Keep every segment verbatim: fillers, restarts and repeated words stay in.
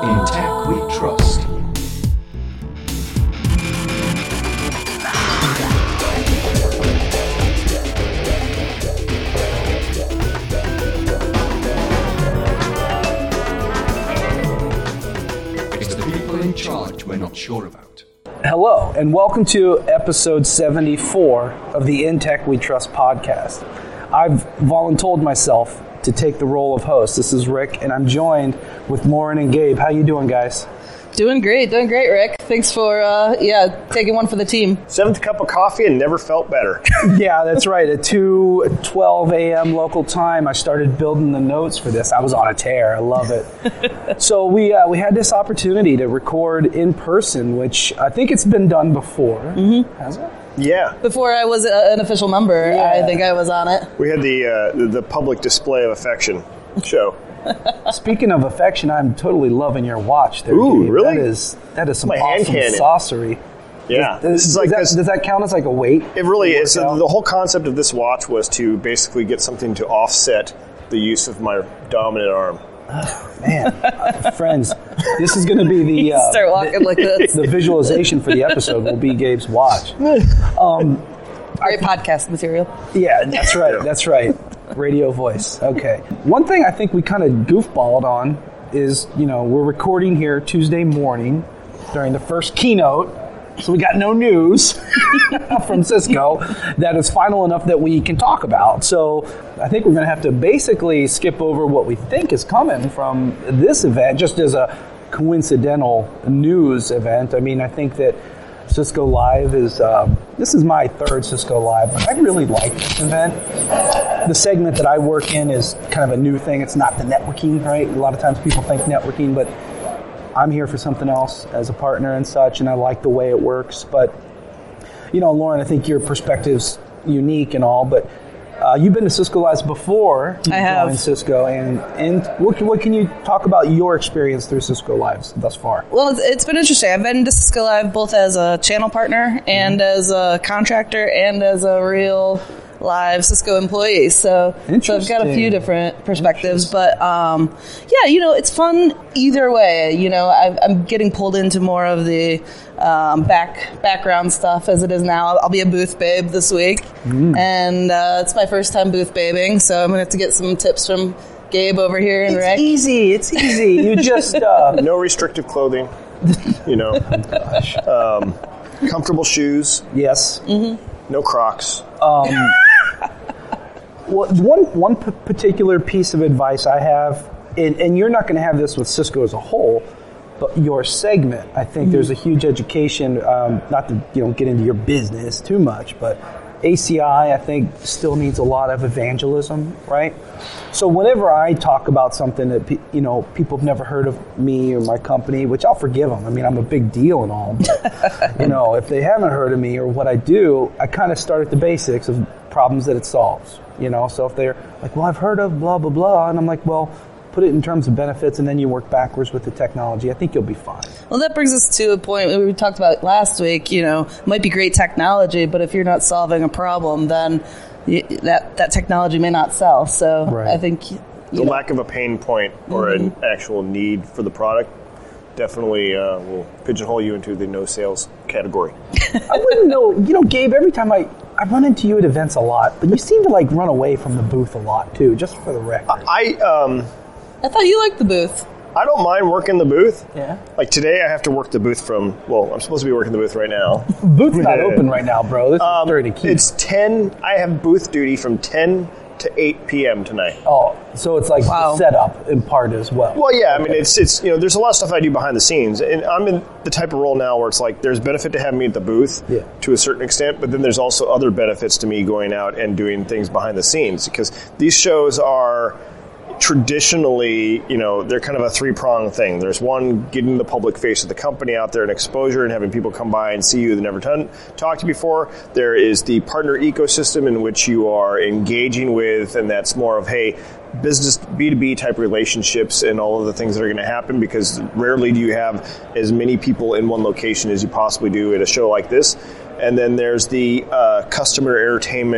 In tech we trust. It's the people in charge we're not sure about. Hello, and welcome to episode seventy-four of the In Tech We Trust podcast. I've voluntold myself to take the role of host. This is Rick, and I'm joined with Lauren and Gabe. How you doing, guys? Doing great, doing great, Rick. Thanks for, uh, yeah, taking one for the team. Seventh cup of coffee and never felt better. Yeah, that's right. At two twelve a.m. local time, I started building the notes for this. I was on a tear. I love it. So we uh, we had this opportunity to record in person, which I think it's been done before. Mm-hmm. Has it? Yeah. Before I was a, an official member, Yeah. I think I was on it. We had the, uh, the the public display of affection show. Speaking of affection, I'm totally loving your watch there, Ooh, Gabe. really? That is, that is some My hand awesome cannon. saucery. Yeah. Does, This is like that, this- does that count as like a weight? It really is. So Workout? the whole concept of this watch was to basically get something to offset the use of my dominant arm. Man, uh, friends, this is going to be the, uh, Start walking the like this. the visualization for the episode will be Gabe's watch. Um, Great podcast material. yeah, that's right. That's right. Radio voice. Okay. One thing I think we kind of goofballed on is, you know, we're recording here Tuesday morning during the first keynote. So we got no news from Cisco that is final enough that we can talk about. So I think we're going to have to basically skip over what we think is coming from this event, just as a coincidental news event. I mean, I think that Cisco Live is, um, this is my third Cisco Live, but I really like this event. The segment that I work in is kind of a new thing. It's not the networking, right? A lot of times people think networking, but I'm here for something else as a partner and such, and I like the way it works. But, you know, Lauren, I think your perspective's unique and all, but uh, you've been to Cisco Lives before. You I have. joined Cisco, and, and what, can, what can you talk about your experience through Cisco Lives thus far? Well, it's, it's been interesting. I've been to Cisco Live both as a channel partner and as a contractor and as a real live Cisco employee. So, so I've got a few Interesting. different perspectives. But, um, yeah, you know, it's fun either way. You know, I've, I'm getting pulled into more of the um, back background stuff as it is now. I'll, I'll be a booth babe this week. Mm. And uh, it's my first time booth babing, so I'm going to have to get some tips from Gabe over here and It's Rick. easy. It's easy. You just... Uh, No restrictive clothing, you know. Um, comfortable shoes, yes. no Crocs. Um, well, one one p- particular piece of advice I have, and, and you're not going to have this with Cisco as a whole, but your segment, I think there's a huge education. Um, not to you know get into your business too much, but A C I I think still needs a lot of evangelism, right? So whenever I talk about something that pe- you know people have never heard of me or my company, which I'll forgive them. I mean, I'm a big deal and all, but you know, if they haven't heard of me or what I do, I kind of start at the basics of problems that it solves. You know, so if they're like, well, I've heard of blah blah blah, and I'm like, well, put it in terms of benefits, and then you work backwards with the technology. I think you'll be fine. Well, that brings us to a point we talked about last week. You know, it might be great technology, but if you're not solving a problem, then y- that that technology may not sell. So Right. I think you The know, lack of a pain point or an actual need for the product definitely uh, will pigeonhole you into the no sales category. I wouldn't know. You know, Gabe, every time I, I run into you at events a lot, but you seem to like run away from the booth a lot too, just for the record. I um, I thought you liked the booth. I don't mind working the booth. Yeah. Like today, I have to work the booth from. Well, I'm supposed to be working the booth right now. Booth's not open right now, bro. This is Um, thirty key. it's ten. I have booth duty from ten to eight p.m. tonight. Oh, so it's like Wow. setup in part as well. Well, yeah, I mean, it's it's you know, there's a lot of stuff I do behind the scenes, and I'm in the type of role now where it's like there's benefit to having me at the booth Yeah. to a certain extent, but then there's also other benefits to me going out and doing things behind the scenes because these shows are traditionally, you know, they're kind of a three-pronged thing. There's one, getting the public face of the company out there and exposure and having people come by and see you that never done, talked to you before. There is the partner ecosystem in which you are engaging with, and that's more of, hey, business B two B type relationships and all of the things that are going to happen, because rarely do you have as many people in one location as you possibly do at a show like this. And then there's the uh, customer entertainment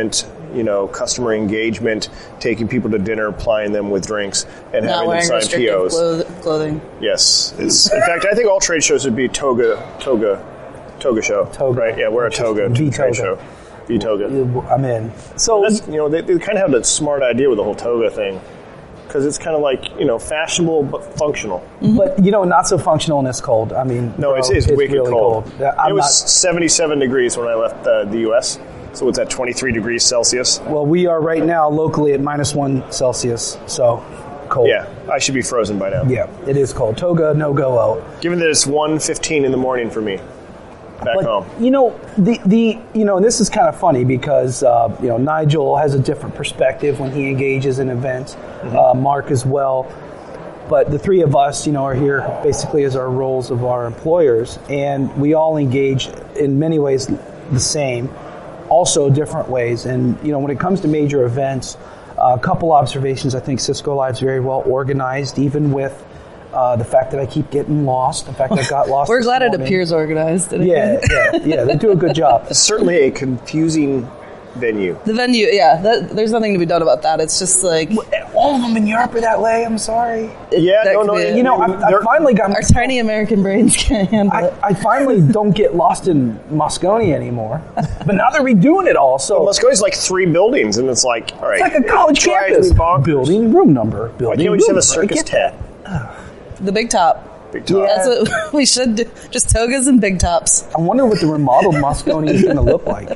you know, customer engagement, taking people to dinner, plying them with drinks, and Not having them wearing sign P restrictive Os. cloth- clothing. Yes. It's, in fact, I think all trade shows would be toga, toga, toga show. Toga. Right? Yeah, wear a toga to the trade V-toga. show. V-toga. I'm in. So That's, you know, they, they kind of have that smart idea with the whole toga thing. Because it's kind of like, you know, fashionable but functional. But, you know, not so functional in this cold. I mean, No, bro, it's, it's, wicked really cold. cold. Yeah, I'm it was not- seventy-seven degrees when I left uh, the U S So what's that, twenty-three degrees Celsius? well, we are right now locally at minus one Celsius. So cold. Yeah, I should be frozen by now. Yeah, it is cold. Toga, no go out. Given that it's one fifteen in the morning for me back But home. you know, the the you know, and this is kind of funny because uh, you know, Nigel has a different perspective when he engages in events. Mm-hmm. Uh, Mark as well. But the three of us, you know, are here basically as our roles of our employers, and we all engage in many ways the same, also different ways. And you know, when it comes to major events, uh, a couple observations. I think Cisco Live's very well organized, even with uh, the fact that I keep getting lost. In fact, I got lost. We're this glad it morning. appears organized. didn't Yeah, it? yeah, yeah. They do a good job. It's certainly a confusing venue. The venue, yeah, that, there's nothing to be done about that. It's just like All of them in Europe are that way. I'm sorry. Yeah, that no, could no. be it. You know, I, I They're- finally got. our tiny American brains can't handle I, it. I finally don't get lost in Moscone anymore. But now they're redoing it all. So it's Moscone's like three buildings, and it's like, all right. like a college drives campus. me bonkers. Building, room number. Building, Why can't we just have room a number. I circus get- tat? The big top. Big top. That's what we should do. Just togas and big tops. I wonder what the remodeled Moscone is going to look like.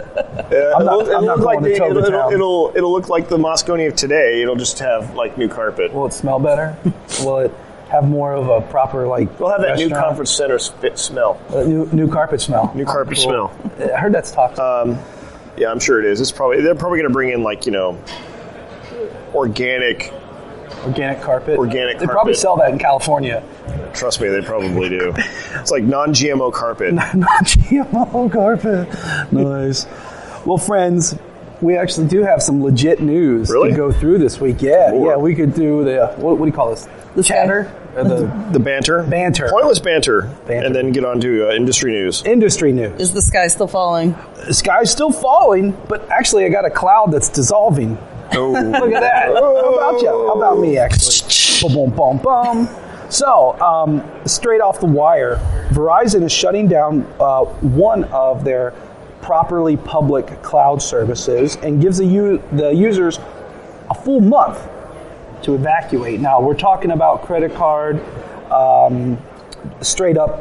Uh, I'm not- it'll, I'm not it'll look going like to the, Toga it'll, it'll, Town. it'll, it'll look like the Moscone of today. It'll just have like new carpet. Will it smell better? Will it have more of a proper like? We'll have that new restaurant? conference center fit smell. Uh, new new carpet smell. New carpet Cool. smell. I heard that's toxic. Yeah, I'm sure it is. It's probably they're probably going to bring in like you know organic. Organic carpet. Organic They probably carpet. sell that in California. Trust me, they probably do. It's like non-G M O carpet. Not G M O carpet. Nice. Well, friends, we actually do have some legit news Really? to go through this week. Yeah, Lord. yeah. We could do the what, what do you call this? The chatter, or the The banter, Banter. pointless banter, Banter. and then get on to uh, industry news. industry news. Is the sky still falling? The sky's still falling, but actually, I got a cloud that's dissolving. Oh, Look at that. How about you? How about me, actually? Boom, boom, boom, boom. So, um, straight off the wire, Verizon is shutting down uh, one of their properly public cloud services and gives the, u- the users a full month to evacuate. Now, we're talking about credit card, um, straight up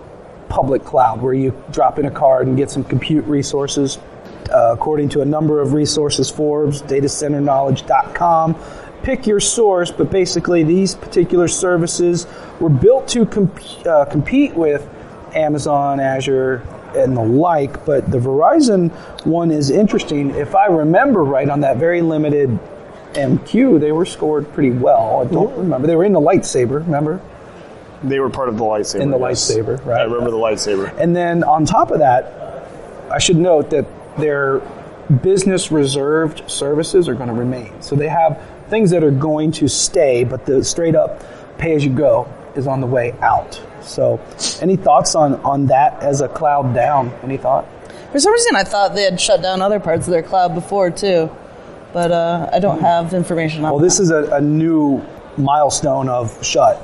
public cloud, where you drop in a card and get some compute resources. Uh, according to a number of resources, Forbes, data center knowledge dot com. Pick your source, but basically these particular services were built to comp- uh, compete with Amazon, Azure, and the like. But the Verizon one is interesting. If I remember right, on that very limited M Q, they were scored pretty well. I don't remember. They were in the lightsaber, remember? they were part of the lightsaber. In the yes. lightsaber, right. I remember the lightsaber. And then on top of that, I should note that their business reserved services are going to remain. So they have things that are going to stay, but the straight up pay as you go is on the way out. So any thoughts on, on that as a cloud down? Any thought? For some reason, I thought they had shut down other parts of their cloud before too, but uh, I don't have information on. Well, this is a, a new milestone of shut.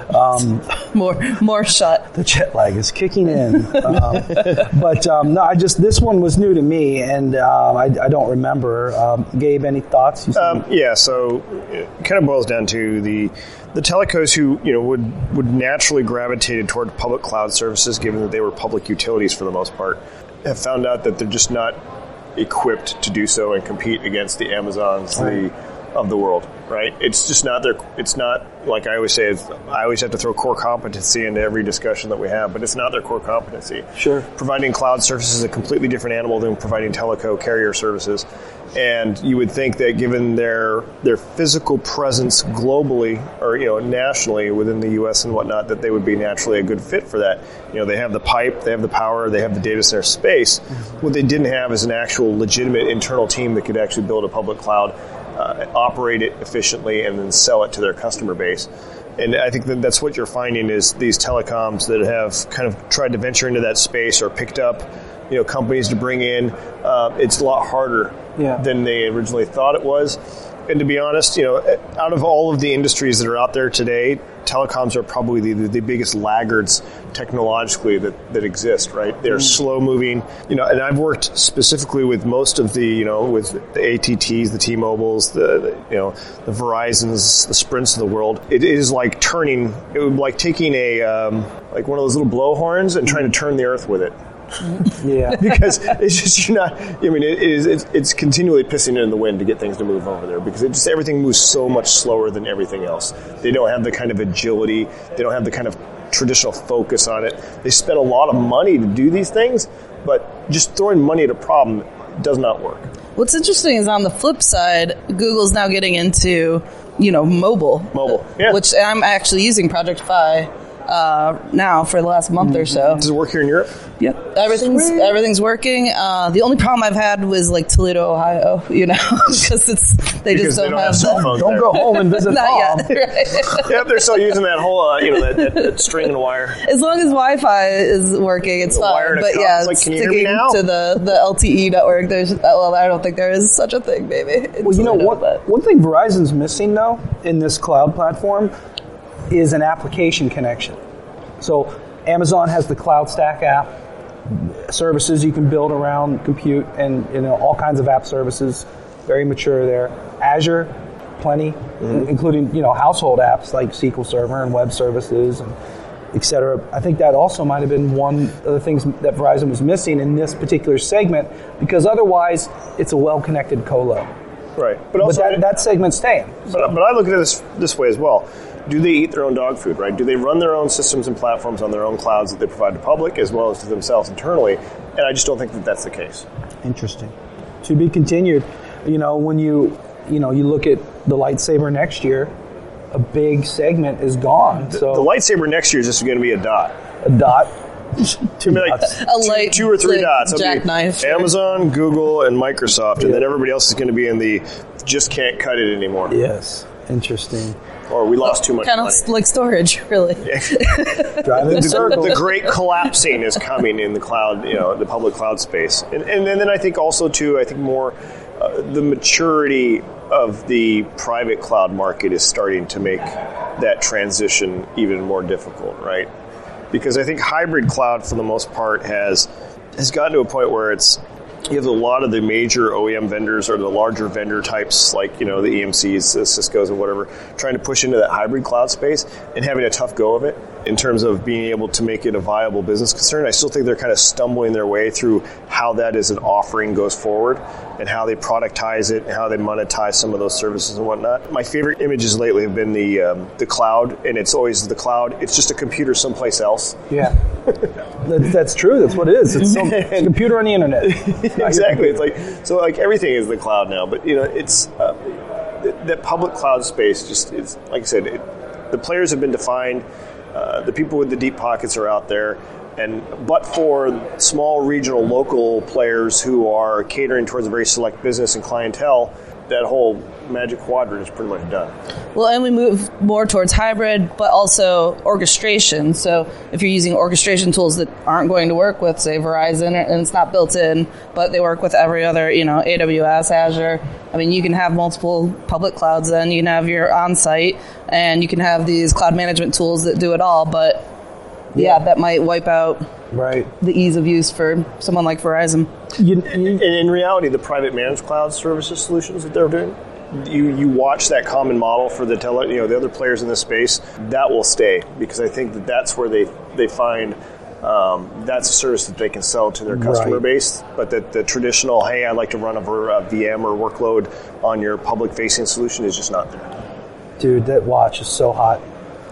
Um, more more shut. the jet lag is kicking in. um, but um, no, I just this one was new to me, and um, I, I don't remember. Um, Gabe, any thoughts? You said- Um, yeah, so it kind of boils down to the the telecos who you know would would naturally gravitated toward public cloud services, given that they were public utilities for the most part, have found out that they're just not equipped to do so and compete against the Amazons the of the world. Right? It's just not their. It's not like I always say. It's, I always have to throw core competency into every discussion that we have, but it's not their core competency. Sure. Providing cloud services is a completely different animal than providing teleco carrier services. And you would think that given their their physical presence globally or you know nationally within the U S and whatnot, that they would be naturally a good fit for that. You know, they have the pipe, they have the power, they have the data center space. Mm-hmm. What they didn't have is an actual legitimate internal team that could actually build a public cloud, uh, operate it efficiently, and then sell it to their customer base. And I think that that's what you're finding is these telecoms that have kind of tried to venture into that space or picked up, you know, companies to bring in. Uh, it's a lot harder yeah. than they originally thought it was. And to be honest, you know, out of all of the industries that are out there today, telecoms are probably the, the biggest laggards technologically that, that exist, right? They're mm. slow moving, you know, and I've worked specifically with most of the, you know, with the A T Ts, the T-Mobiles, the, the you know, the Verizons, the Sprints of the world. It is like turning, it would be like taking a, um, like one of those little blowhorns and trying to turn the earth with it. Yeah, because it's just you're not. I mean, it is. It's, it's continually pissing it in the wind to get things to move over there because it just everything moves so much slower than everything else. They don't have the kind of agility. They don't have the kind of traditional focus on it. They spend a lot of money to do these things, but just throwing money at a problem does not work. What's interesting is on the flip side, Google's now getting into you know mobile, mobile, yeah. Which I'm actually using Project Fi. Uh, now for the last month or so. Does it work here in Europe? Yep. Everything's Sweet. everything's working. Uh, the only problem I've had was like Toledo, Ohio, you know, because it's they because just don't, they don't have, have cell the, phones Don't there. go home and visit Not mom. yet. Right. Yep, they're still using that whole, uh, you know, that, that, that string and wire. As long as Wi-Fi is working, it's The wire fine. and a But cup. yeah, It's like, can you hear sticking me now? to the, the L T E network, there's well, I don't think there is such a thing, maybe. Well, you know Toledo, what? but- One thing Verizon's missing though in this cloud platform is an application connection. So Amazon has the Cloud Stack app, services you can build around compute, and you know all kinds of app services, very mature there. Azure, plenty, mm-hmm. including you know household apps like S Q L Server and web services and et cetera. I think that also might have been one of the things that Verizon was missing in this particular segment, because otherwise it's a well-connected colo. Right, but But also that, that segment's staying. But, but I look at this this way as well. Do they eat their own dog food, right? Do they run their own systems and platforms on their own clouds that they provide to public as well as to themselves internally? And I just don't think that that's the case. Interesting. To be continued. You know, when you you know you look at the lightsaber next year, a big segment is gone. So The lightsaber next year is just going to be a dot. a dot, two Like dots. A two, light, two or three like, dots. It'll be jackknife. Amazon, Google, and Microsoft, and Yeah. then everybody else is going to be in the just can't cut it anymore. Yes, interesting. Or we lost too much Kind money. of like storage, really. Driving in the, circles. the great collapsing is coming in the cloud, you know, the public cloud space. And, and, and then I think also, too, I think more uh, the maturity of the private cloud market is starting to make that transition even more difficult, right? Because I think hybrid cloud, for the most part, has has gotten to a point where it's you have a lot of the major O E M vendors or the larger vendor types like, you know, the E M Cs, the Cisco's and whatever, trying to push into that hybrid cloud space and having a tough go of it in terms of being able to make it a viable business concern. I still think they're kind of stumbling their way through how that as an offering goes forward and how they productize it and how they monetize some of those services and whatnot. My favorite images lately have been the um, the cloud, and it's always the cloud. It's just a computer someplace else. Yeah, that, that's true. That's what it is. It's, some, it's a computer on the internet. Exactly. It's like so. Like everything is the cloud now, but you know, it's uh, th- that public cloud space. Just is like I said, it, the players have been defined. Uh, the people with the deep pockets are out there, and but for small regional local players who are catering towards a very select business and clientele, that whole magic quadrant is pretty much done. Well, and we move more towards hybrid, but also orchestration. So if you're using orchestration tools that aren't going to work with, say, Verizon, and it's not built in, but they work with every other, you know, A W S, Azure. I mean, you can have multiple public clouds then. You can have your on-site, and you can have these cloud management tools that do it all. But, yeah, yeah that might wipe out right. the ease of use for someone like Verizon. You, And you, in reality, the private managed cloud services solutions that they're doing, you you watch that common model for the tele, you know the other players in this space, that will stay because I think that that's where they they find um, that's a service that they can sell to their customer Right. base. But that the traditional, hey, I'd like to run over a V M or workload on your public facing solution is just not there. dude, that watch is so hot.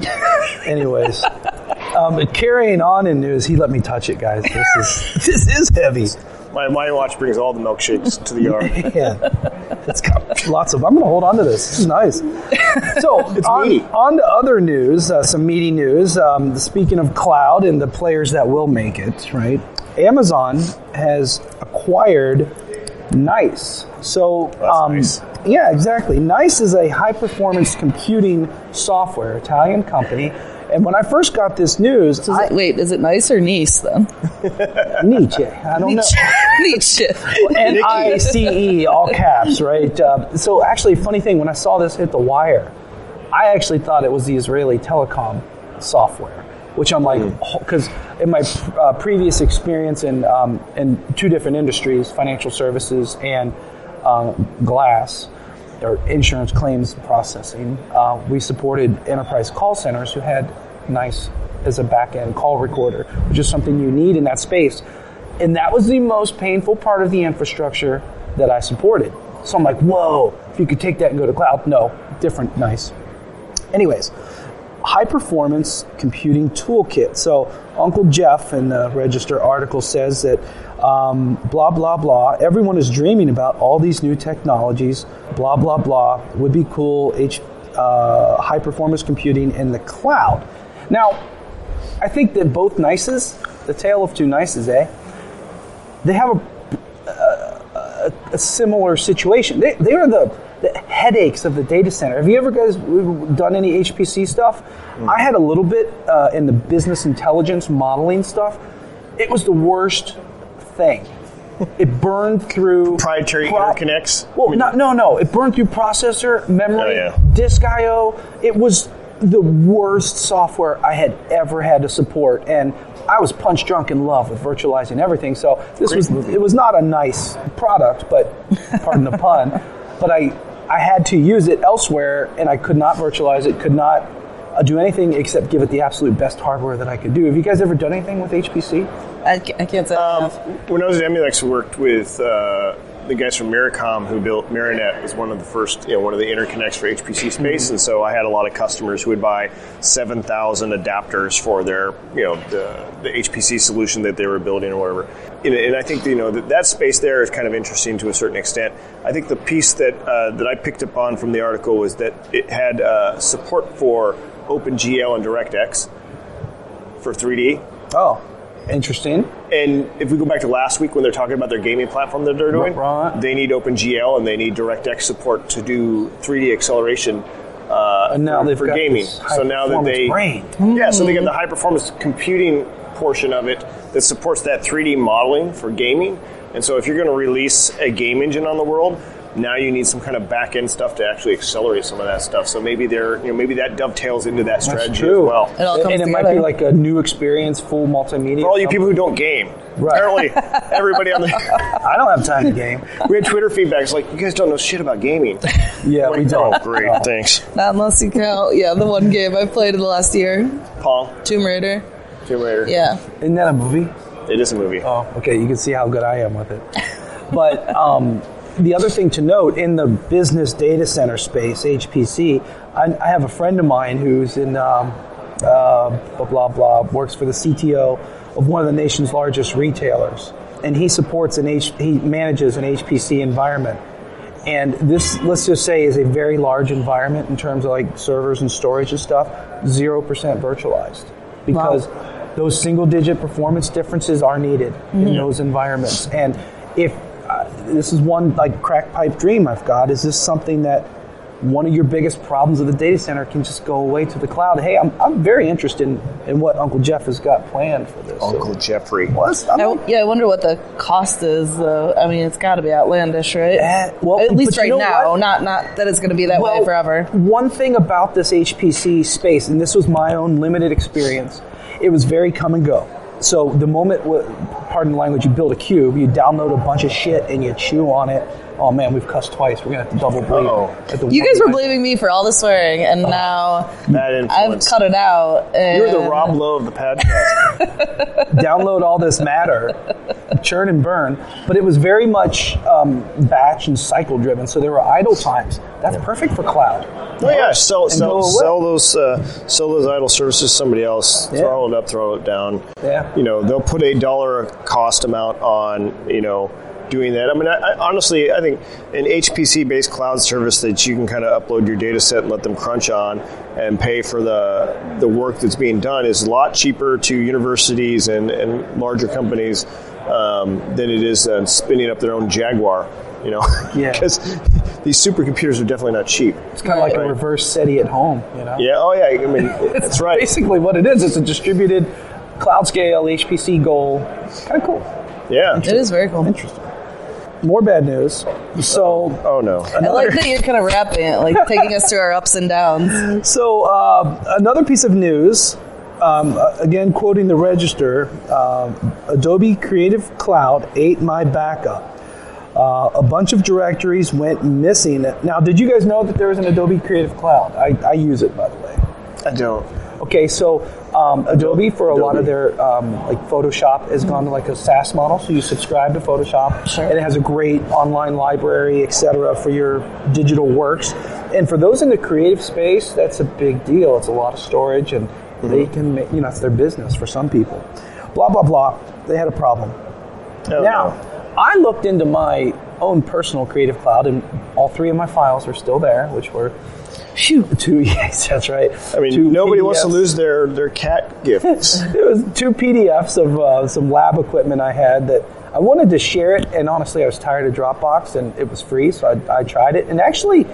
Anyways, um, carrying on in news, he let me touch it, guys. This is this is heavy. My my watch brings all the milkshakes to the yard. Yeah, it's got lots of. I'm going to hold on to this. This is nice. So on, meaty. on to other news, uh, some meaty news. Um, speaking of cloud and the players that will make it, right? Amazon has acquired NICE. So That's um, nice. yeah, exactly. NICE is a high performance computing software, Italian company, And when I first got this news, So is it- I, wait, is it nice or niece then? Nietzsche, I don't know. Nietzsche. N I C E, all caps, right? Uh, so actually, funny thing, when I saw this hit the wire, I actually thought it was the Israeli telecom software, which I'm like, because in my uh, previous experience in um, in two different industries, financial services and uh, glass, or insurance claims processing, uh, we supported enterprise call centers who had NICE as a back-end call recorder, which is something you need in that space. And that was the most painful part of the infrastructure that I supported. So I'm like, whoa, if you could take that and go to cloud. No, different, nice. Anyways, high-performance computing toolkit. So Uncle Jeff in the Register article says that um, blah, blah, blah. Everyone is dreaming about all these new technologies. Blah, blah, blah. Would be cool. H, uh, high-performance computing in the cloud. Now, I think that both NICEs, the tale of two NICEs, eh? They have a, a, a similar situation. They, they are the, the headaches of the data center. Have you ever guys done any H P C stuff? Mm. I had a little bit uh, in the business intelligence modeling stuff. It was the worst thing. It burned through Proprietary pro- interconnects? Well, no, no, no. It burned through processor, memory, Oh, yeah. disk I O. It was the worst software I had ever had to support, and I was punch drunk in love with virtualizing everything. So this Great was movie. it was not a nice product, but pardon the pun. But I I had to use it elsewhere, and I could not virtualize it. Could not uh, do anything except give it the absolute best hardware that I could do. Have you guys ever done anything with H P C? I, ca- I can't say I Um, have. when I was at Emulex, we worked with uh, the guys from Miracom who built Marinet. Was one of the first, you know, one of the interconnects for H P C space, Mm-hmm. and so I had a lot of customers who would buy seven thousand adapters for their, you know, the, the H P C solution that they were building or whatever. And, and I think, you know, that, that space there is kind of interesting to a certain extent. I think the piece that uh, that I picked up on from the article was that it had uh, support for OpenGL and DirectX for three D. Oh, interesting. And if we go back to last week when they're talking about their gaming platform that they're doing, Right. they need OpenGL and they need DirectX support to do three D acceleration uh, And now for, they've for got gaming. this So now that high-performance they, brain. yeah, so they got the high performance computing portion of it that supports that three D modeling for gaming. And so if you're going to release a game engine on the world, now you need some kind of back end stuff to actually accelerate some of that stuff. So maybe they're, you know, maybe that dovetails into that strategy That's true. as well. It all comes and it might together. be like a new experience, full multimedia. For all you people who don't game, Right. apparently everybody on the I don't have time to game. we had Twitter feedback. It's like, you guys don't know shit about gaming. Yeah, we don't. Oh, great, Uh, thanks. Not unless you count, yeah, the one game I played in the last year, Pong, Tomb Raider. Tomb Raider. Yeah. Isn't that a movie? It is a movie. Oh, okay. You can see how good I am with it. But um, the other thing to note in the business data center space, H P C, I, I have a friend of mine who's in um, uh, blah blah blah, works for the C T O of one of the nation's largest retailers, and he supports an H, he manages an H P C environment. And this, let's just say, is a very large environment in terms of like servers and storage and stuff. Zero percent virtualized because. Wow. Those single-digit performance differences are needed in those environments. And if uh, this is one like crack pipe dream I've got, is this something that one of your biggest problems of the data center can just go away to the cloud? Hey, I'm I'm very interested in, in what Uncle Jeff has got planned for this. Uncle Jeffrey. Well, it's- I'm I, not- yeah, I wonder what the cost is, though. I mean, it's got to be outlandish, right? Uh, well, At least but you right know now. what? Not not that it's going to be that way Well, forever. One thing about this H P C space, and this was my own limited experience, it was very come and go. So the moment, pardon the language, you build a cube, you download a bunch of shit and you chew on it. Oh man, we've cussed twice. We're gonna have to double bleep. Uh-oh. at the You one guys were line. blaming me for all the swearing, and now Bad I've influence. cut it out. And You're the Rob Lowe of the podcast. Download all this matter, churn and burn. But it was very much um, batch and cycle driven, so there were idle times. That's perfect for cloud. Oh yeah, sell And sell, go away. sell those uh, sell those idle services to somebody else. Yeah. Throttle it up, throttle it down. Yeah. You know, they'll put a dollar cost amount on, you know, doing that. I mean, I, I, honestly, I think an H P C-based cloud service that you can kind of upload your data set and let them crunch on and pay for the the work that's being done is a lot cheaper to universities and, and larger companies um, than it is uh, spinning up their own Jaguar. you know, Yeah. because these supercomputers are definitely not cheap. It's kind of like Right. a reverse SETI at home, you know? Yeah. Oh, yeah. I mean, that's right. Basically what it is. It's a distributed cloud scale H P C goal. Kind of cool. Yeah. It is very cool. Interesting. More bad news. So, Oh no. I like that you're kind of wrapping it, like taking us through our ups and downs. so uh, another piece of news. Um, uh, again, quoting the Register, uh, Adobe Creative Cloud ate my backup. Uh, a bunch of directories went missing. Now, did you guys know that there was an Adobe Creative Cloud? I, I use it, by the way. I don't. Okay, so um, Adobe, for a Adobe. lot of their, um, like Photoshop, has gone to like a SaaS model. So you subscribe to Photoshop, Sure. and it has a great online library, et cetera, for your digital works. And for those in the creative space, that's a big deal. It's a lot of storage, and Mm-hmm. they can, make, you know, it's their business for some people. Blah, blah, blah. They had a problem. Oh, Now, no. I looked into my own personal Creative Cloud, and all three of my files are still there, which were phew, two. Yes, that's right. I mean, two nobody wants to P D Fs. lose their, their cat gifts. It was two P D Fs of uh, some lab equipment I had that I wanted to share it, and honestly, I was tired of Dropbox, and it was free, so I, I tried it. And actually,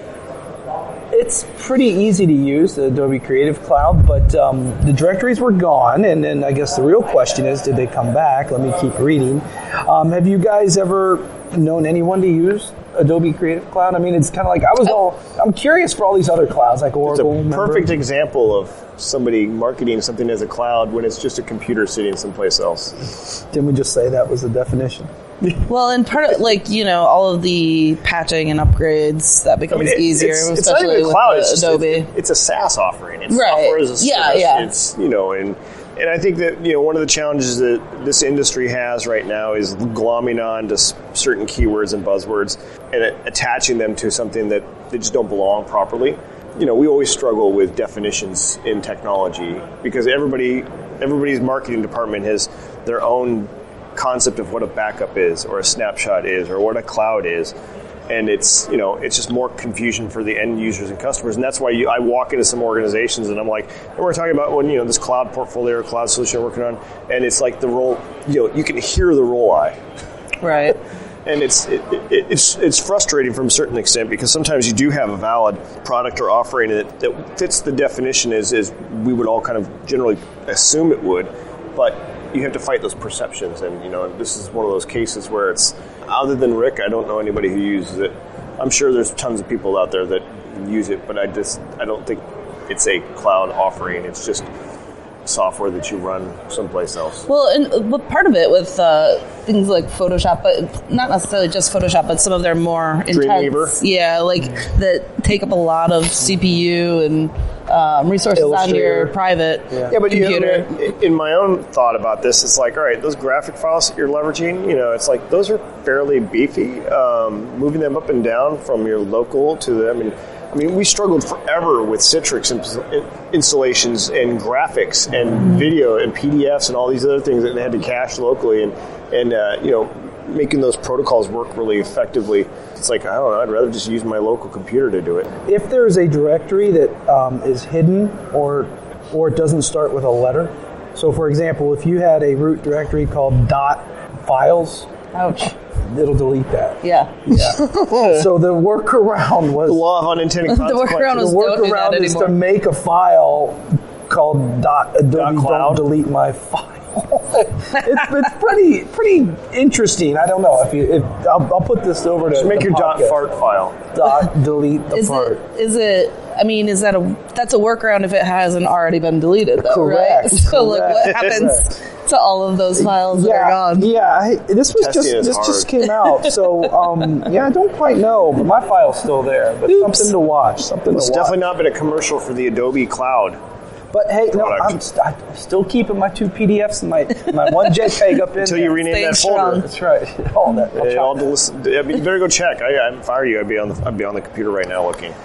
it's pretty easy to use, the Adobe Creative Cloud, but um, the directories were gone, and then I guess the real question is, did they come back? Let me keep reading. Um, have you guys ever known anyone to use Adobe Creative Cloud? I mean, it's kind of like, I was all, I'm curious for all these other clouds, like It's Oracle. a remember? perfect example of somebody marketing something as a cloud when it's just a computer sitting someplace else. Didn't we just say that was the definition? Well, and part of, like, you know, all of the patching and upgrades, that becomes it- easier, it's, it's not especially even a with cloud. the It's, just, Adobe. it's, it's a SaaS offering. It's Right. software as a Yeah, service. yeah. It's, you know, and and I think that, you know, one of the challenges that this industry has right now is glomming on to s- certain keywords and buzzwords and uh, attaching them to something that they just don't belong properly. You know, we always struggle with definitions in technology because everybody, everybody's marketing department has their own concept of what a backup is or a snapshot is or what a cloud is. And it's, you know, it's just more confusion for the end users and customers. And that's why you, I walk into some organizations and I'm like, and we're talking about when, you know, this cloud portfolio or cloud solution we're working on, and it's like the roll, you know, you can hear the roll eye. Right. And it's it, it, it's it's frustrating from a certain extent because sometimes you do have a valid product or offering that, that fits the definition as, as we would all kind of generally assume it would, but you have to fight those perceptions. And, you know, this is one of those cases where it's, other than Rick, I don't know anybody who uses it. I'm sure there's tons of people out there that use it, but I just I don't think it's a cloud offering. It's just software that you run someplace else. Well, and but part of it with uh, things like Photoshop, but not necessarily just Photoshop, but some of their more intense, Dreamweaver. yeah, like that take up a lot of C P U and um, resources on your Illustrator. private Yeah, but you computer. know, in my own thought about this, it's like, all right, those graphic files that you're leveraging, you know, it's like those are fairly beefy. Um, moving them up and down from your local to the, I mean, I mean, we struggled forever with Citrix ins- installations and graphics and video and P D Fs and all these other things that they had to cache locally, and and uh, you know, making those protocols work really effectively. It's like, I don't know, I'd rather just use my local computer to do it. If there's a directory that um, is hidden or or it doesn't start with a letter, so for example, if you had a root directory called dot files, Ouch. it'll delete that. Yeah. Yeah. So the workaround was The law of unintended The consequences. workaround the was don't do that workaround is anymore. to make a file called dot Adobe Dot cloud. don't delete my file. it's, it's pretty pretty interesting. I don't know if you. If, I'll, I'll put this over to Just make the your dot podcast. fart file. Dot delete the Is fart. it? Is it? I mean, is that a? That's a workaround if it hasn't already been deleted, though, Correct, right? So, like, what correct, happens to all of those files that are gone? Yeah, I, this was Testing just is this hard. just came out, so um, yeah, I don't quite know, but my file's still there. But Oops. something to watch, something It's to watch. definitely not been a commercial for the Adobe Cloud. But hey, no, product. I'm, st- I'm still keeping my two P D Fs and my my one JPEG up in Until there. you rename Staying that folder. strong. That's right. All that. I'll It try all that. delis- I mean, you better go check. I, I'd fire you. I'd be on the I'd be on the computer right now looking.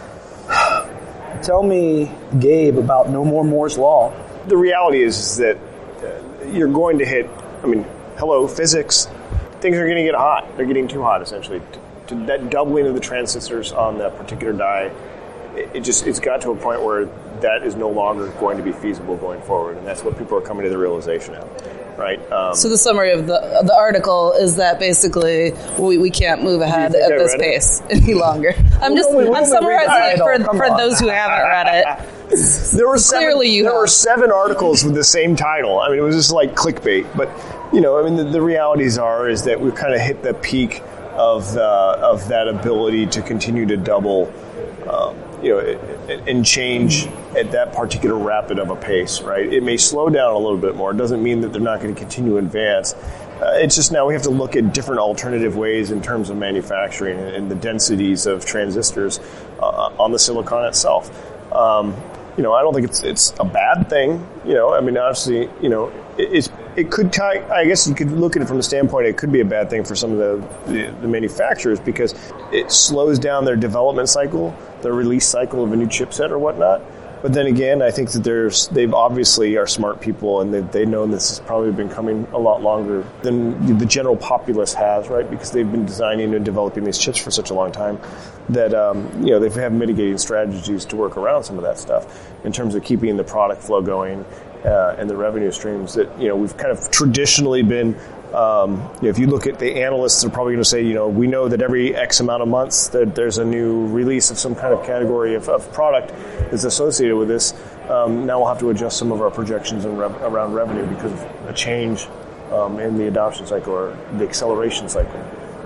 Tell me, Gabe, about No More Moore's Law. The reality is, is that uh, you're going to hit. I mean, hello, physics. Things are going to get hot. They're getting too hot, essentially. To, to that doubling of the transistors on that particular die it, it just it's got to a point where that is no longer going to be feasible going forward, and that's what people are coming to the realization of. Right. Um, so the summary of the of the article is that basically we, we can't move ahead at I this read it? pace any longer. I'm just we- we- I'm we summarizing read it the for title. for Come those who haven't read it. There were seven, Clearly you there have. were seven articles with the same title. I mean, it was just like clickbait. But you know, I mean, the, the realities are is that we've kind of hit the peak of the, of that ability to continue to double, um, you know, and change at that particular rapid of a pace. Right? It may slow down a little bit more. It doesn't mean that they're not going to continue to advance. Uh, it's just now we have to look at different alternative ways in terms of manufacturing and, and the densities of transistors uh, on the silicon itself. Um, you know, I don't think it's it's a bad thing. You know, I mean, obviously, you know, it, it's it could. Tie, I guess you could look at it from the standpoint it could be a bad thing for some of the, the the manufacturers because it slows down their development cycle, their release cycle of a new chipset or whatnot. But then again, I think that there's they've obviously are smart people and they they know this has probably been coming a lot longer than the general populace has, right? Because they've been designing and developing these chips for such a long time that um, you know they have mitigating strategies to work around some of that stuff in terms of keeping the product flow going uh, and the revenue streams that you know we've kind of traditionally been. Um, you know, if you look at the analysts, they're probably going to say, you know, we know that every X amount of months that there's a new release of some kind of category of, of product that's associated with this. Um, now we'll have to adjust some of our projections in rev- around revenue because of a change um, in the adoption cycle or the acceleration cycle.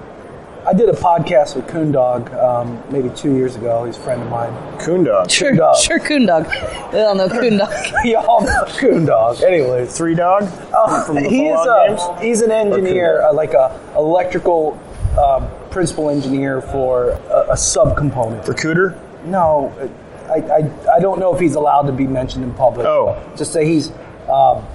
I did a podcast with Coondog um, maybe two years ago. He's a friend of mine. Coondog. Sure, Coondog. sure, Coondog. They all know Coondog. Y'all know Coondog. Anyways. Three Dog? Oh, From the he is Fallout a, games? he's an engineer, uh, like a electrical uh, principal engineer for a, a subcomponent. For Cooter? No, I, I I don't know if he's allowed to be mentioned in public. Oh. Just say he's um,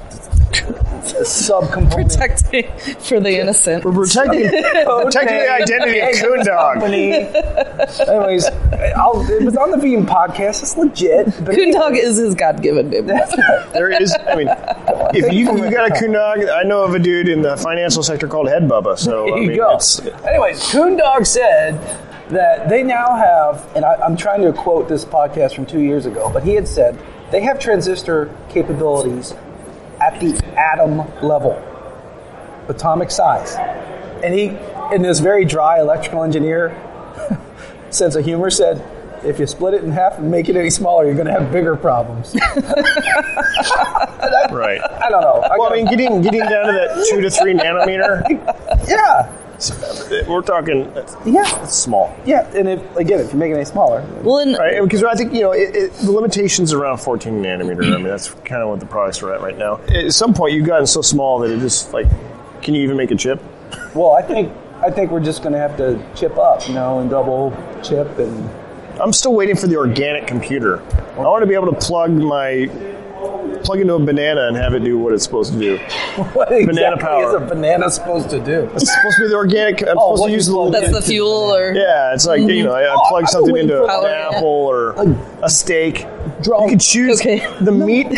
a subcomponent. Protecting for the innocent. We're protecting, protecting the identity of Coondog. Company. Anyways, I'll, it was on the Vegan podcast. It's legit. But Coondog is his God-given name. There is, I mean, if you you got a Coondog, I know of a dude in the financial sector called Head Bubba. So There I you mean, go. it's, Anyways, Coondog said that they now have, and I, I'm trying to quote this podcast from two years ago, but he had said they have transistor capabilities at the atom level, atomic size. And he, in this very dry electrical engineer sense of humor, said, if you split it in half and make it any smaller, you're going to have bigger problems. That- right. I don't know. Well, I mean, getting getting down to that two to three nanometer, yeah. we're talking, Yeah. it's small. Yeah. And if, again, if you make it any smaller, Well, and Right, because I think, you know, it, it, the limitations around fourteen nanometer. I mean, that's kind of what the products are at right now. At some point, you've gotten so small that it just, like, can you even make a chip? well, I think I think we're just going to have to chip up, you know, and double chip and. I'm still waiting for the organic computer. I want to be able to plug my plug into a banana and have it do what it's supposed to do. What exactly Banana power. is a banana supposed to do? It's supposed to be the organic. I'm Oh, supposed what to you use the plug little. that's the fuel, or Yeah, it's like, you know, I, I Oh, plug I've something been into waiting an for- apple or Like- a steak. Draw- You could choose Okay. the meat.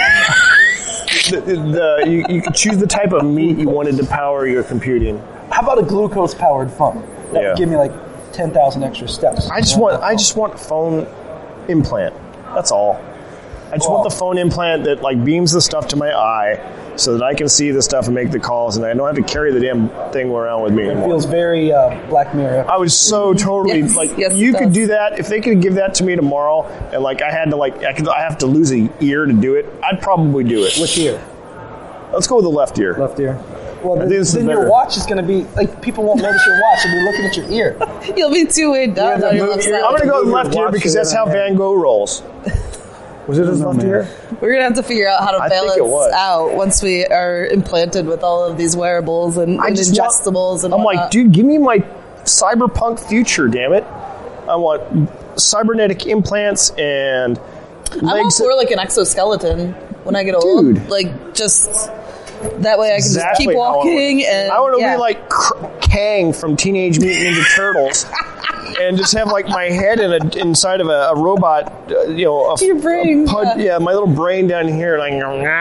the, the, you, you could choose the type of meat you wanted to power your computing. How about a glucose-powered phone? That Yeah. would give me like ten thousand extra steps. I just want I just want a phone implant. That's all. I just want Well- the phone implant that like beams the stuff to my eye so that I can see the stuff and make the calls and I don't have to carry the damn thing around with me It anymore. feels very uh, Black Mirror. I was so totally Yes, like yes, you it could does. do that if they could give that to me tomorrow and like I had to like I could I have to lose a ear to do it. I'd probably do it. Which ear? Let's go with the left ear. Left ear. Well, then, think this is then your better. watch is going to be like people won't notice your watch; they'll be looking at your ear. you'll be too weighed down Yeah, on your move left your- side. I'm gonna go with Move your left ear watch because to that's the how other Van Gogh rolls. Was it his know, left man. ear? We're gonna have to figure out how to I think it balance was. out once we are implanted with all of these wearables and, I and just want- ingestibles and I'm whatnot. like, dude, give me my cyberpunk future, damn it. I want cybernetic implants and I'm all legs. for like an exoskeleton when I get old. Dude. Like just that way I can Exactly just keep how I want- walking and I want to yeah. be like K- Kang from Teenage Mutant Ninja Turtles, and just have like my head in a, inside of a, a robot. Uh, you know, a, Your brain, a pud- yeah. yeah, my little brain down here, like,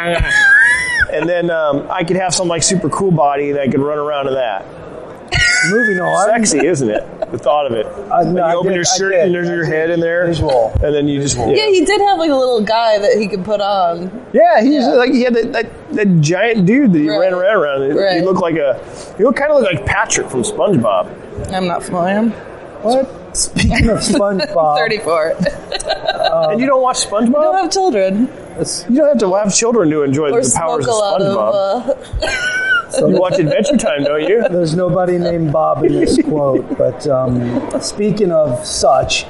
and then um, I could have some like super cool body, and I could run around in that. Moving on. Sexy, isn't it? The thought of it. Uh, no, you I open did- your I shirt did. and there's I your did. head in there. Visual. And then you just... Yeah, he did have like a little guy that he could put on. Yeah, he's Yeah. like he had that, that, that giant dude that he Right. ran around around. He Right. looked like a he looked kind of looked like Patrick from SpongeBob. I'm not familiar. What? Speaking of SpongeBob, thirty-four. and you don't watch I don't SpongeBob? have children. it's- You don't have to have children to enjoy Or the powers smoke of a lot SpongeBob. of. Uh, You watch Adventure Time, don't you? there's nobody named Bob in this quote. But um, speaking of such,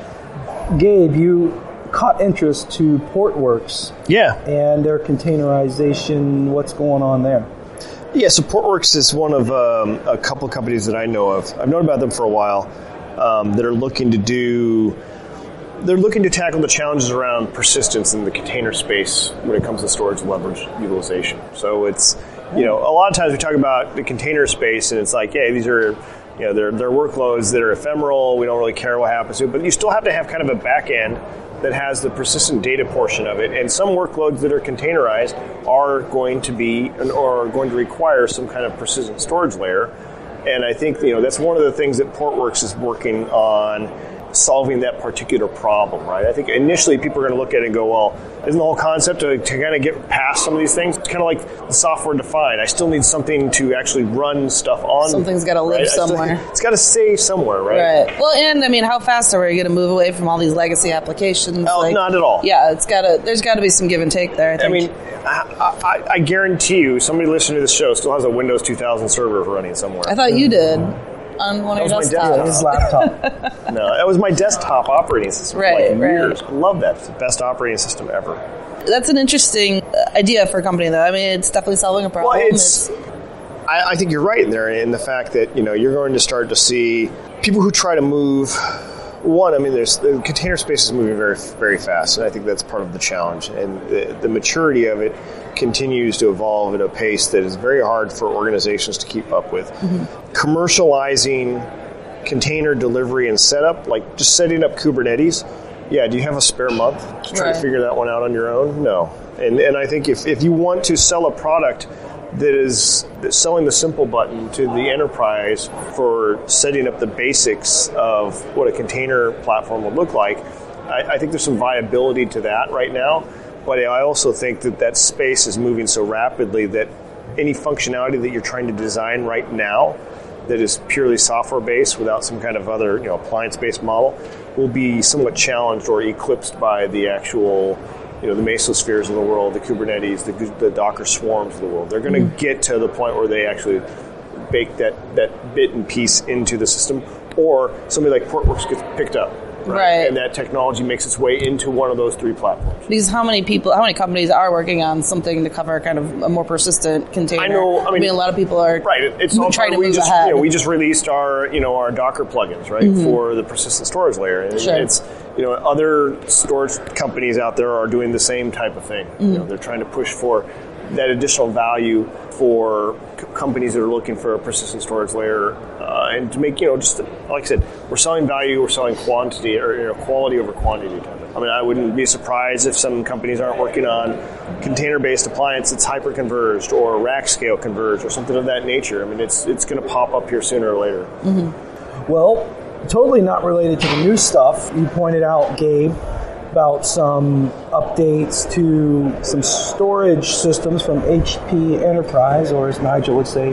Gabe, you caught interest to Portworx Yeah. and their containerization. What's going on there? Yeah, so Portworx is one of um, a couple of companies that I know of. I've known about them for a while um, that are looking to do... They're looking to tackle the challenges around persistence in the container space when it comes to storage leverage utilization. So it's, you know, a lot of times we talk about the container space and it's like, yeah, these are, you know, they're, they're workloads that are ephemeral. We don't really care what happens to it, but you still have to have kind of a back end that has the persistent data portion of it. And some workloads that are containerized are going to be, or are going to require some kind of persistent storage layer. And I think, you know, that's one of the things that Portworx is working on, solving that particular problem, right? I think initially people are going to look at it and go, well, isn't the whole concept to, to kind of get past some of these things? It's kind of like the software defined. I still need something to actually run stuff on. Something's gotta live right? I still- somewhere. it's got to save somewhere, right? Right. Well, and I mean, how fast are we going to move away from all these legacy applications? Oh, not at all. Yeah, it's got to. There's got to be some give and take there. I, I think. mean, I, I, I guarantee you, somebody listening to this show still has a Windows two thousand server running somewhere. I thought you did on one of That your was my desktops. His laptop. No, that was my desktop operating system Right, for like right. years. I love that. It's the best operating system ever. That's an interesting idea for a company, though. I mean, it's definitely solving a problem. Well, it's. I, I think you're right in there in the fact that you know you're going to start to see people who try to move. One, I mean, there's the container space is moving very, very fast, and I think that's part of the challenge. And the, the maturity of it continues to evolve at a pace that is very hard for organizations to keep up with. Mm-hmm. Commercializing container delivery and setup, like just setting up Kubernetes. Yeah, do you have a spare month to try Right. to figure that one out on your own? No. And and I think if, if you want to sell a product that is that's selling the simple button to the enterprise for setting up the basics of what a container platform would look like, I, I think there's some viability to that right now. But I also think that that space is moving so rapidly that any functionality that you're trying to design right now that is purely software-based without some kind of other, you know, appliance-based model will be somewhat challenged or eclipsed by the actual, you know, the Mesospheres of the world, the Kubernetes, the, the Docker swarms of the world. They're going to mm. get to the point where they actually bake that, that bit and piece into the system, or somebody like Portworx gets picked up. Right. Right. And that technology makes its way into one of those three platforms. Because how many people, how many companies are working on something to cover kind of a more persistent container? I know. I mean, a lot of people are right. It's all trying to we move just, ahead. You know, we just released our, you know, our Docker plugins, right, mm-hmm. for the persistent storage layer, and sure. it's, you know, other storage companies out there are doing the same type of thing. Mm-hmm. You know, they're trying to push for that additional value for c- companies that are looking for a persistent storage layer, uh, and to make, you know, just like I said, we're selling value, we're selling quantity, or, you know, quality over quantity. Type of. I mean, I wouldn't be surprised if some companies aren't working on container-based appliance that's hyper-converged or rack scale converged or something of that nature. I mean, it's it's going to pop up here sooner or later. Mm-hmm. Well, totally not related to the new stuff. You pointed out, Gabe, about some updates to some storage systems from H P Enterprise, or as Nigel would say,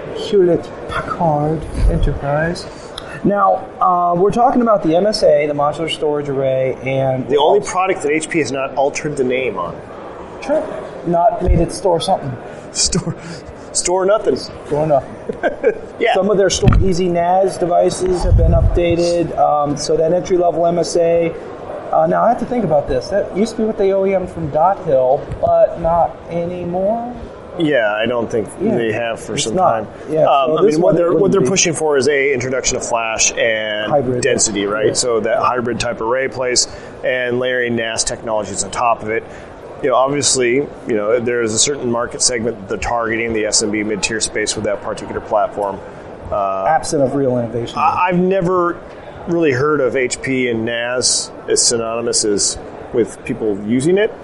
Hewlett-Packard Enterprise. Now, uh, we're talking about the M S A, the Modular Storage Array, and... The only product that H P has not altered the name on. Sure. Not made it store something. Store store nothing. Store nothing. Yeah. Some of their Store Easy N A S devices have been updated, um, so that entry-level M S A... Uh, now, I have to think about this. That used to be what they O E M from Dot Hill, but not anymore. Yeah, I don't think Yeah. they have for It's some not. time. Yeah, um, so I this mean, what one they're what wouldn't they're be. pushing for is a introduction of flash and Hybrid. density, right? Yeah. So that hybrid type array place and layering N A S technologies on top of it. You know, obviously, you know, there is a certain market segment that they're targeting, the S M B mid-tier space with that particular platform. Uh, Absent of real innovation. I, I've never really heard of H P and N A S as synonymous as with people using it.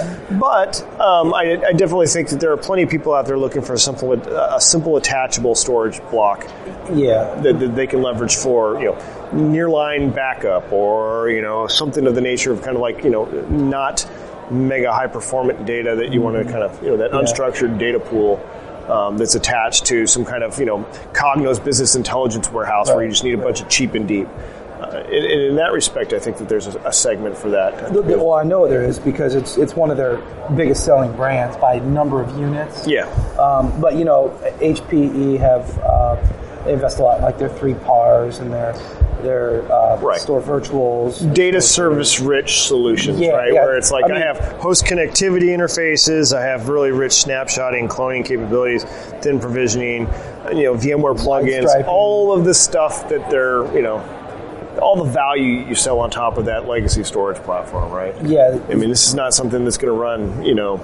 But um, I, I definitely think that there are plenty of people out there looking for a simple, a simple attachable storage block yeah. that, that they can leverage for, you know, nearline backup, or you know something of the nature of kind of like you know not mega high performant data that you want to kind of you know that yeah. unstructured data pool um, that's attached to some kind of you know Cognos business intelligence warehouse right. where you just need a right. bunch of cheap and deep. Uh, in, in that respect, I think that there's a, a segment for that. Well, I know there is because it's it's one of their biggest selling brands by number of units. Yeah. Um, but you know, H P E have uh, they invest a lot in like their three P A Rs and their their uh, right. store virtuals, data service rich solutions, yeah, right? Yeah. Where it's like I, I mean, have host connectivity interfaces, I have really rich snapshotting, cloning capabilities, thin provisioning, you know, VMware plugins, all of the stuff that they're you know. all the value you sell on top of that legacy storage platform, right? Yeah. I mean, this is not something that's going to run, you know,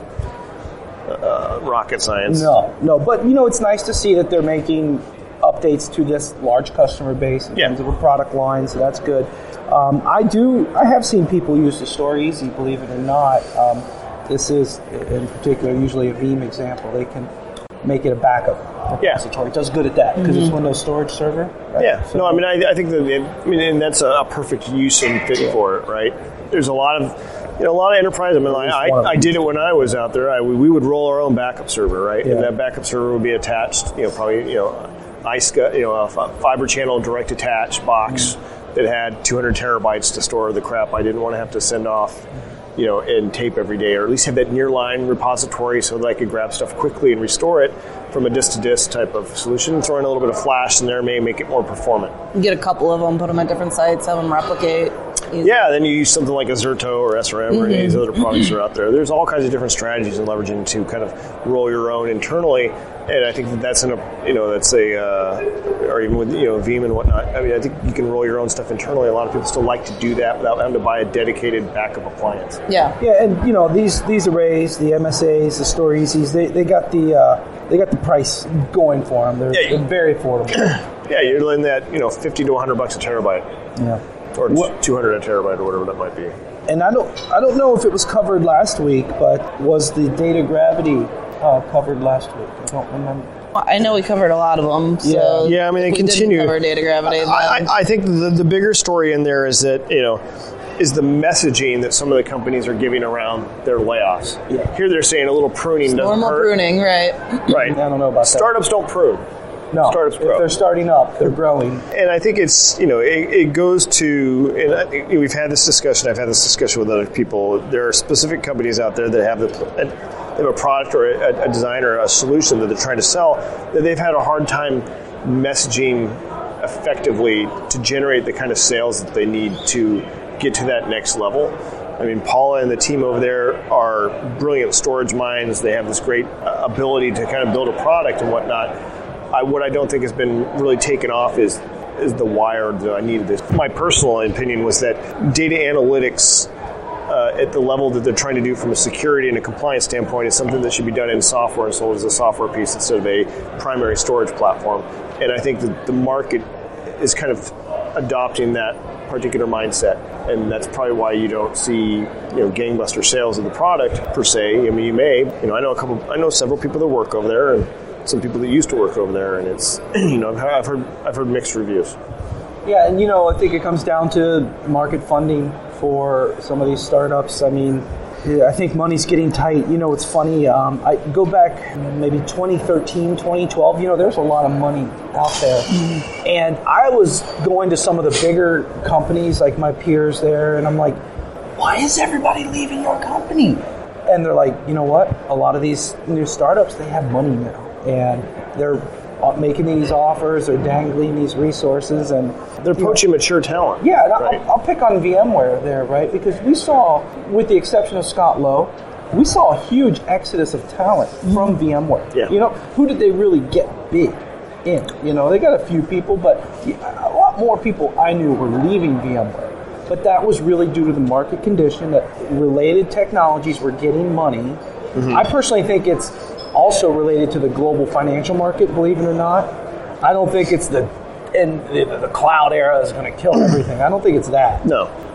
uh, rocket science. No, no. But, you know, it's nice to see that they're making updates to this large customer base in yeah. terms of a product line, so that's good. Um, I do, I have seen people use the Store Easy, believe it or not. Um, this is, in particular, usually a Veeam example. They can make it a backup repository. Yeah. It does good at that because mm-hmm. it's Windows Storage Server. Right? Yeah. So, no, I mean, I, I think that it, I mean, and that's a, a perfect use and fit yeah. for it, right? There's a lot of, you know, a lot of enterprise. I mean, like, I, I did it when I was out there. I, we, we would roll our own backup server, right? Yeah. And that backup server would be attached, you know, probably, you know, I S C A, you know, a fiber channel direct attach box mm-hmm. that had two hundred terabytes to store the crap I didn't want to have to send off. You know, and tape every day, or at least have that nearline repository so that I could grab stuff quickly and restore it from a disk-to-disk type of solution. Throwing a little bit of flash in there may make it more performant. Get a couple of them, put them at different sites, have them replicate. Easy. Yeah, then you use something like a Zerto or S R M mm-hmm. or any of these other products that are out there. There's all kinds of different strategies in leveraging to kind of roll your own internally, and I think that that's in a, you know, that's a, uh, or even with, you know, Veeam and whatnot. I mean, I think you can roll your own stuff internally. A lot of people still like to do that without having to buy a dedicated backup appliance. Yeah. Yeah, and you know, these these arrays, the M S As, the Store Easies, they, they got the uh, they got the price going for them. They're, yeah, you, they're very affordable. Yeah, you're in that, you know, fifty to one hundred bucks a terabyte. Yeah. Or what, two hundred a terabyte or whatever that might be. And I don't I don't know if it was covered last week, but was the data gravity uh, covered last week? I don't remember. I know we covered a lot of them. So yeah, yeah. I mean, they we continue. Didn't cover data gravity. I, I, I think the the bigger story in there is that you know is the messaging that some of the companies are giving around their layoffs. Yeah. Here they're saying a little pruning it's doesn't normal hurt. pruning, right? Right. I don't know about Startups that. don't prune. No, Startups if grow. they're starting up, they're growing. And I think it's, you know, it, it goes to, and I think we've had this discussion, I've had this discussion with other people. There are specific companies out there that have, the, they have a product or a, a design or a solution that they're trying to sell that they've had a hard time messaging effectively to generate the kind of sales that they need to get to that next level. I mean, Paula and the team over there are brilliant storage minds. They have this great uh, ability to kind of build a product and whatnot. I, what I don't think has been really taken off is is the wire that I needed this. My personal opinion was that data analytics uh, at the level that they're trying to do from a security and a compliance standpoint is something that should be done in software and sold as a software piece instead of a primary storage platform. And I think that the market is kind of adopting that particular mindset, and that's probably why you don't see, you know, gangbuster sales of the product per se. I mean, you may, you know, I know a couple, I know several people that work over there, and some people that used to work over there, and it's, you know, I've heard, I've heard mixed reviews. Yeah, and you know, I think it comes down to market funding for some of these startups. I mean, I think money's getting tight. You know, it's funny. Um, I go back maybe twenty thirteen, twenty twelve. You know, there's a lot of money out there. Mm-hmm. And I was going to some of the bigger companies, like my peers there, and I'm like, why is everybody leaving your company? And they're like, you know what? A lot of these new startups, they have money now. And they're making these offers, they're dangling these resources, and they're poaching know, mature talent. Yeah, and right? I'll, I'll pick on VMware there, right? Because we saw, with the exception of Scott Lowe, we saw a huge exodus of talent from VMware. Yeah. You know, who did they really get big in? You know, they got a few people, but a lot more people I knew were leaving VMware. But that was really due to the market condition that related technologies were getting money. Mm-hmm. I personally think it's also related to the global financial market, believe it or not. I don't think it's the and the, the cloud era is going to kill everything. I don't think it's that. No.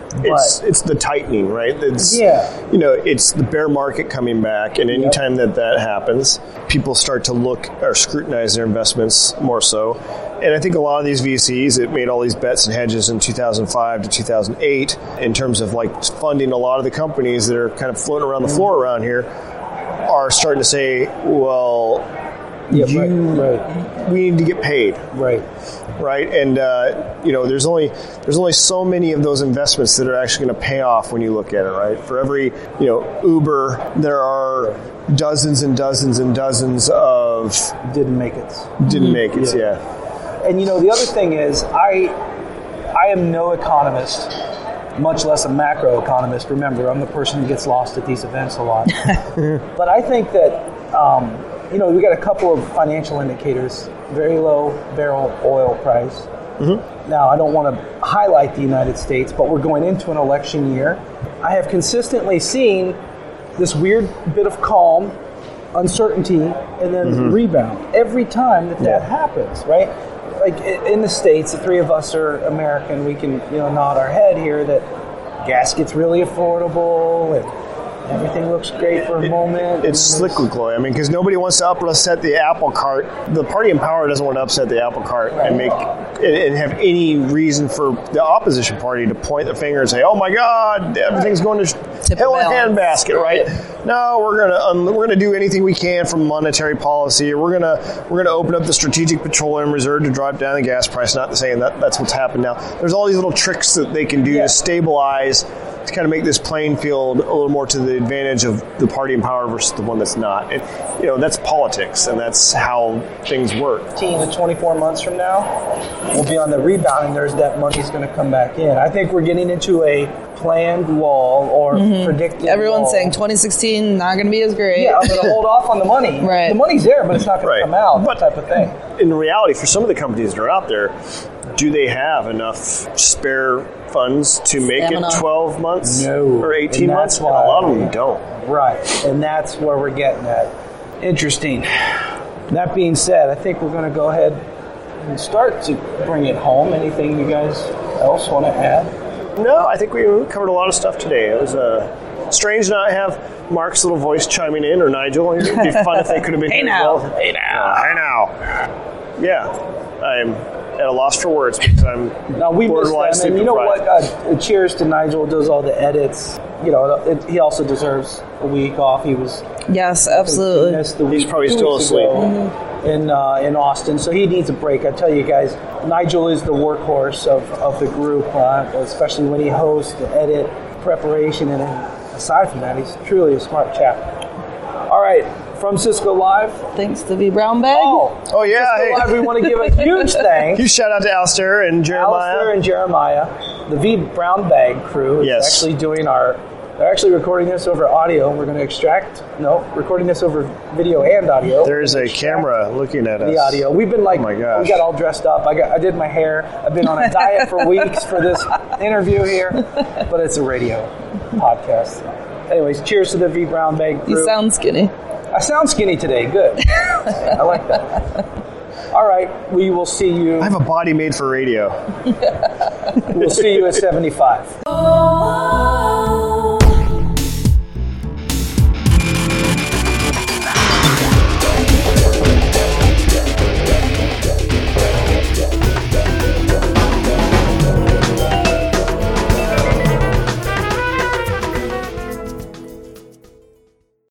It's it's the tightening, right? It's, Yeah. you know, it's the bear market coming back, and anytime that that happens, people start to look or scrutinize their investments more so. And I think a lot of these V Cs that made all these bets and hedges in two thousand five to two thousand eight in terms of like funding a lot of the companies that are kind of floating around the floor around here are starting to say, well, Yeah, you, right, right. we need to get paid. Right. Right, and uh, you know, there's only there's only so many of those investments that are actually going to pay off when you look at it. Right, for every you know Uber, there are dozens and dozens and dozens of Didn't make it. didn't make it. Yeah. Yeah, And you know, the other thing is, I I am no economist, much less a macroeconomist. Remember, I'm the person who gets lost at these events a lot. But I think that, um, you know, we got a couple of financial indicators. Very low barrel oil price. Mm-hmm. Now, I don't want to highlight the United States, but we're going into an election year. I have consistently seen this weird bit of calm, uncertainty, and then Mm-hmm. rebound every time that that Yeah. happens, right? Like i- in the States, the three of us are American. We can, you know, nod our head here that gas gets really affordable and everything looks great for a moment. it's and there's- cyclical. I mean, because nobody wants to upset the apple cart. The party in power doesn't want to upset the apple cart and make and, and have any reason for the opposition party to point the finger and say, "Oh my God, everything's going to Tip hell in a the balance. handbasket!" Right? No, we're gonna um, we're gonna do anything we can from monetary policy. We're gonna we're gonna open up the strategic petroleum reserve to drive down the gas price. Not saying that that's what's happened now. There's all these little tricks that they can do Yeah. to stabilize, to kind of make this playing field a little more to the advantage of the party in power versus the one that's not. And, you know, that's politics, and that's how things work. eighteen to twenty-four months from now, we'll be on the rebound, and there's that money's going to come back in. I think we're getting into a planned lull or predicted Everyone's lull. saying twenty sixteen not going to be as great. Yeah, I'm going to hold off on the money. Right. The money's there, but it's not going Right. to come out, But- that type of thing. In reality, for some of the companies that are out there, do they have enough spare funds to make Stamina. it twelve months No. or eighteen And months? that's And why- a lot of them don't. Right, and that's where we're getting at. Interesting. That being said, I think we're going to go ahead and start to bring it home. Anything you guys else want to add? No, I think we covered a lot of stuff today. It was uh, strange to not have Mark's little voice chiming in, or Nigel. It would be fun if they could have been Hey here now. as well. Hey now. Hey now. Yeah, I'm at a loss for words because I'm Now we miss borderline them, and you know what? stupefied. Uh, cheers to Nigel, who does all the edits. You know, it, he also deserves a week off. He was Yes, he absolutely. missed the He's week probably two still weeks asleep. ago in uh, in Austin, so he needs a break. I tell you guys, Nigel is the workhorse of, of the group, uh, especially when he hosts the edit preparation, and then aside from that, he's truly a smart chap. All right, from Cisco Live. Thanks to V Brown Bag. Oh, Oh, yeah, Cisco hey. Live. We want to give a huge thanks. Huge shout out to Alistair and Jeremiah. Alistair and Jeremiah, the V Brown Bag crew, is Yes. actually doing our. They're actually recording this over audio. We're going to extract. No, recording this over video and audio. There is We're a gonna extract camera looking at us. The audio. We've been like, Oh my gosh. we got all dressed up. I got, I did my hair. I've been on a diet for weeks for this interview here, but it's a radio podcast. Anyways, cheers to the V Brown Bag crew. You sound skinny. I sound skinny today. Good. I like that. All right, we will see you. I have a body made for radio. We'll see you at seventy-five. Oh.